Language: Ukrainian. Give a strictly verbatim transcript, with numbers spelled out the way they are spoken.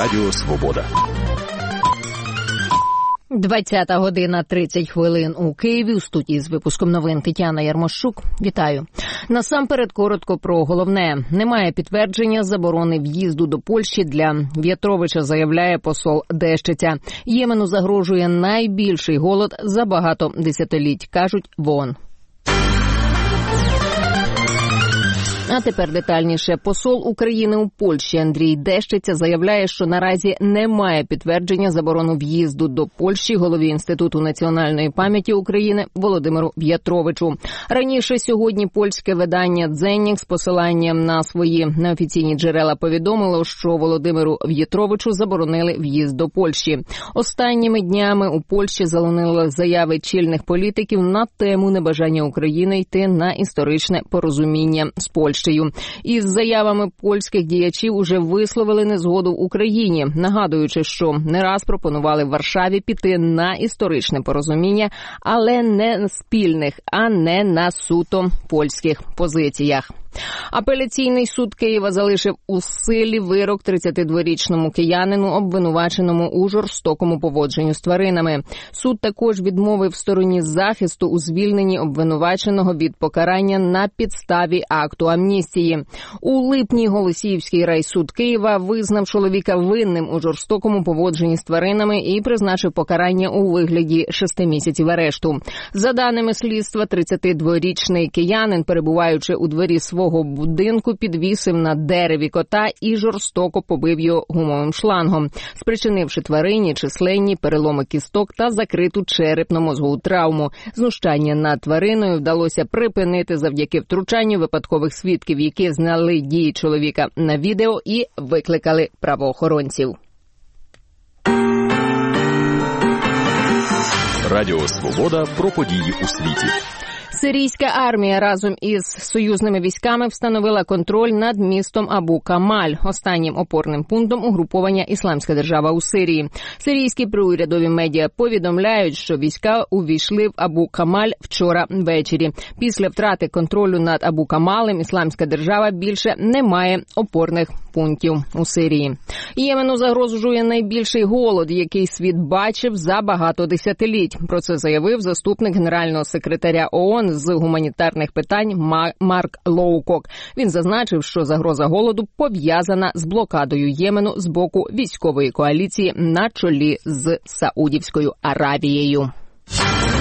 Радіо Свобода. двадцята година тридцять хвилин у Києві. У студії з випуском новин Тетяна Ярмощук. Вітаю. Насамперед коротко про головне. Немає підтвердження заборони в'їзду до Польщі для В'ятровича, заявляє посол Дещиця. Ємену загрожує найбільший голод за багато десятиліть, кажуть в ООН. А тепер детальніше. Посол України у Польщі Андрій Дещиця заявляє, що наразі немає підтвердження заборони в'їзду до Польщі голові Інституту національної пам'яті України Володимиру В'ятровичу. Раніше сьогодні польське видання «Дзеннік» з посиланням на свої неофіційні джерела повідомило, що Володимиру В'ятровичу заборонили в'їзд до Польщі. Останніми днями у Польщі залунили заяви чільних політиків на тему небажання України йти на історичне порозуміння з Польщею. Із заявами польських діячів уже висловили незгоду в Україні, нагадуючи, що не раз пропонували Варшаві піти на історичне порозуміння, але не спільних, а не на суто польських позиціях. Апеляційний суд Києва залишив у силі вирок тридцятидворічному киянину, обвинуваченому у жорстокому поводженню з тваринами. Суд також відмовив стороні захисту у звільненні обвинуваченого від покарання на підставі акту амністії. У липні Голосіївський райсуд Києва визнав чоловіка винним у жорстокому поводженні з тваринами і призначив покарання у вигляді шести місяців арешту. За даними слідства, тридцятидворічний киянин, перебуваючи у дворі свого будинку, підвісив на дереві кота і жорстоко побив його гумовим шлангом, спричинивши тварині численні переломи кісток та закриту черепно-мозгову травму. Знущання над твариною вдалося припинити завдяки втручанню випадкових свідків, які знали дії чоловіка на відео і викликали правоохоронців. Радіо Свобода про події у світі. Сирійська армія разом із союзними військами встановила контроль над містом Абу-Камаль, останнім опорним пунктом угруповання «Ісламська держава» у Сирії. Сирійські приурядові медіа повідомляють, що війська увійшли в Абу-Камаль вчора ввечері. Після втрати контролю над Абу-Камалем «Ісламська держава» більше не має опорних пунктів у Сирії. Ємену загрожує найбільший голод, який світ бачив за багато десятиліть. Про це заявив заступник генерального секретаря ООН з гуманітарних питань Марк Лоукок. Він зазначив, що загроза голоду пов'язана з блокадою Ємену з боку військової коаліції на чолі з Саудівською Аравією.